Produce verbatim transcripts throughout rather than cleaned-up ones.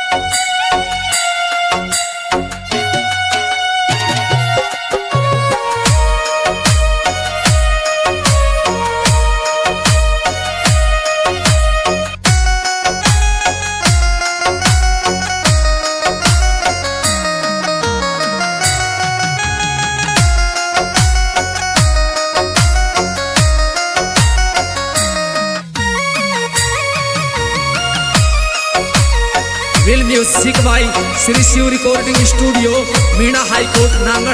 Will music by Shri Shiv recording studio Meena high court Nangal.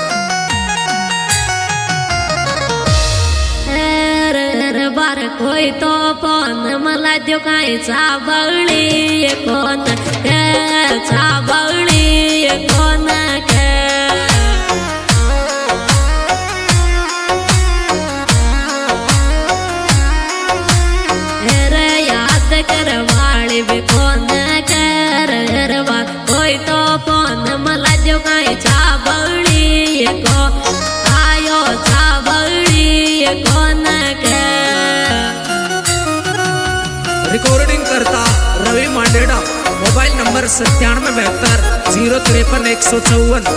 बार कोई तो पण मला देव काय चाबळी कोण चाबळी कोण याद करवाळी बी कोण कोई तो फोन मला देव काय चाबळी को आयो चाबळी कोण के रिकॉर्डिंग करता रवि मांडेडा। मोबाइल नंबर सत्तानवे बहत्तर जीरो तिरपन एक सौ चौवन।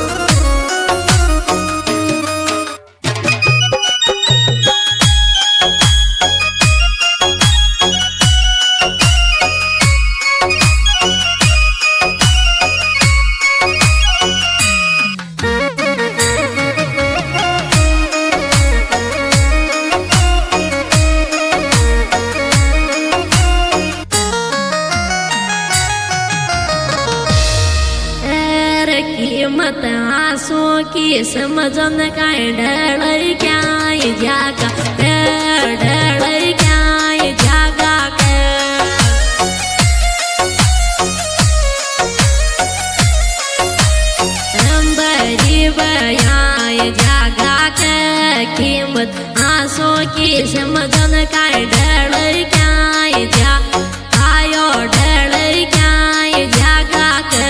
कीमत आंसू की समझन काय डर क्या जागा डर क्या जागा के अंबरी बया जागा के कीमत आंसू की समझन काय डर क्या जा आयो डर क्या जागा के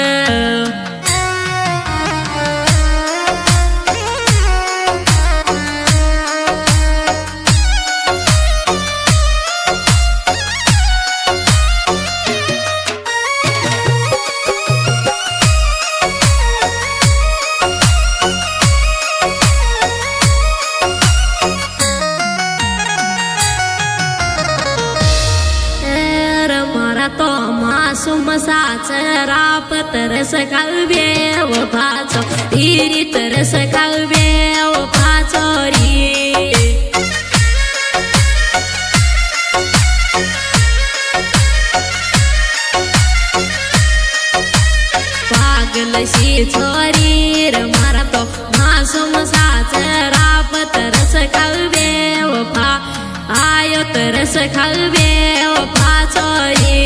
तो मासूम साचरा पतरस काव्ये व पाचो हिरी तरस काव्ये व पाचोरी पागलशी छोरी र मारा तो मासूम साचरा पतरस काव्ये व पा आयो तरस काव्ये व पाचोरी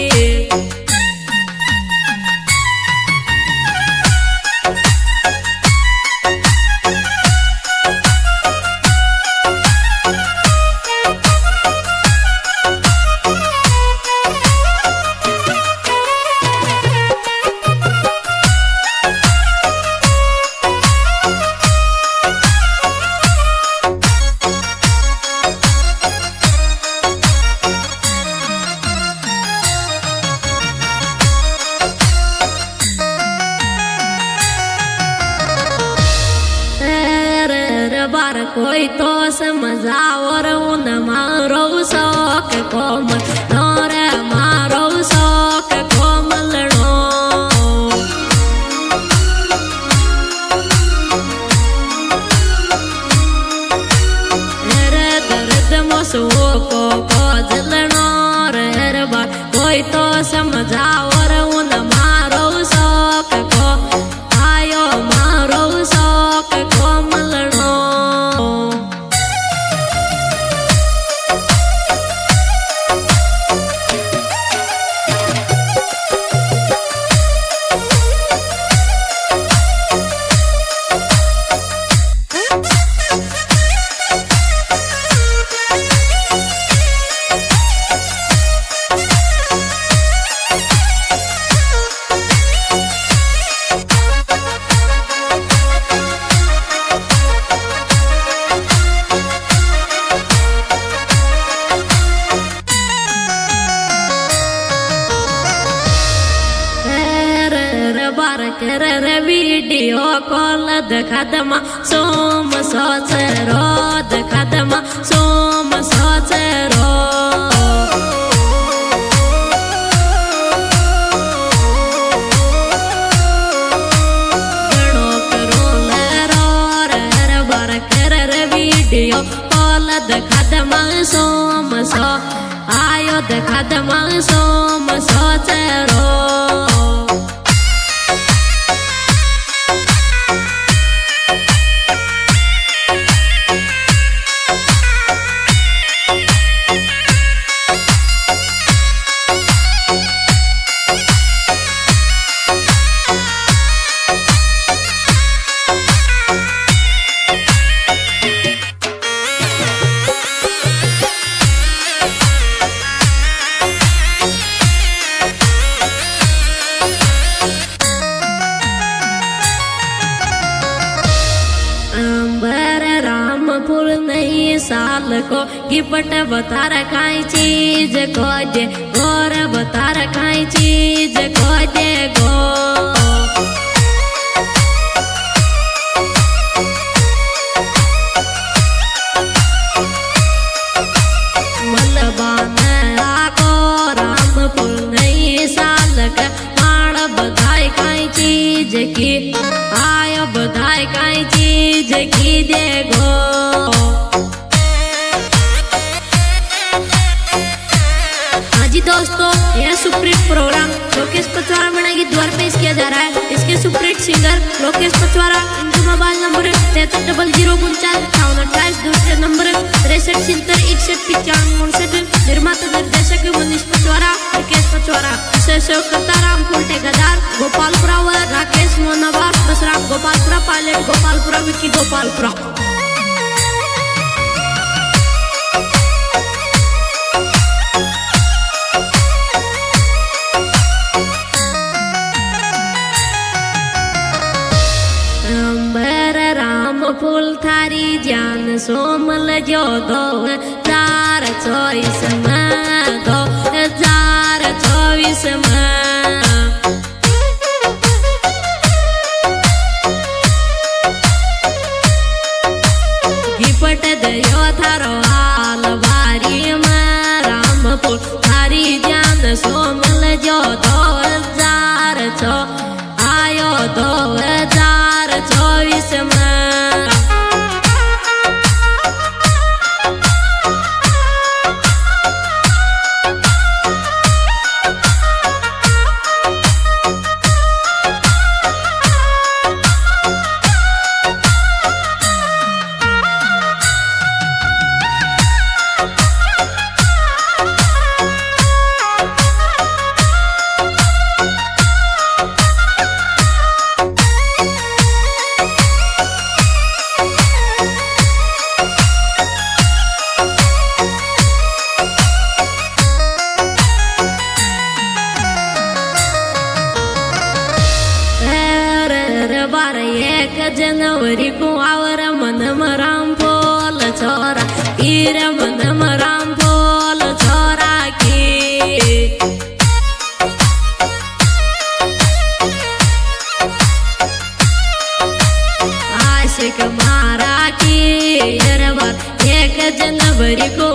बार कोई तो समझाओ उन मारो शौक कोमल नौर मारो शौक कोमल नो रे दर्द मसो को को जलनो रे बार कोई तो समझाओ उन मारो शौक को आयो मारो शौक कोमल नो बार कर रे वीडियो कॉल देखा दमा सोम सोच रो देखा दमा सोम सोच रो गणो करो ले रो रे बार कर रे वीडियो कॉल देखा दमा सोम सो आयो देखा दमा सोम सोच रो फूल नहीं साल को गिफ्ट बता रखाई चीज को दे गोर बता रखाई चीज को दे गो मलबाना को राम फूल नहीं साल का माड़ बधाई खाई चीज की आयो बधाई खाई चीज की दे गो जी दोस्तों, यह सुप्रीत प्रोग्राम लोकेश पचवारा बनाएगी द्वार पेश किया जा रहा है। इसके सुप्रीत सिंगर लोकेश पचवारा। इनका मोबाइल नंबर तैतीस डबल जीरो उनचास अठावन अट्ठाईस। दूसरे नंबर तिरसठ सितर इकसठ पिचानवे उनसठ। निर्माता निर्देशक मनीष पचवारा, लोकेश पचवारा। सहयोगकर्ता रामफूल ठेकेदार गोपालपुरा व राकेश मोहनवा बसरा गोपालपुरा। पायलट गोपालपुरा, विक्की गोपालपुरा। फूल थारी जान सोमल जो दो हजार चौबीस में दो हजार चौबीस में गिफ्ट दयो थारो हाल बारी में राम फूल थारी जान सोमल जो दो हजार चौ आयो दो हजार चौबीस में बार एक जनवरी को आवर मन मराम बोल छोरा ईर मन मराम बोल छोरा की आशिक मारा की बार एक जनवरी को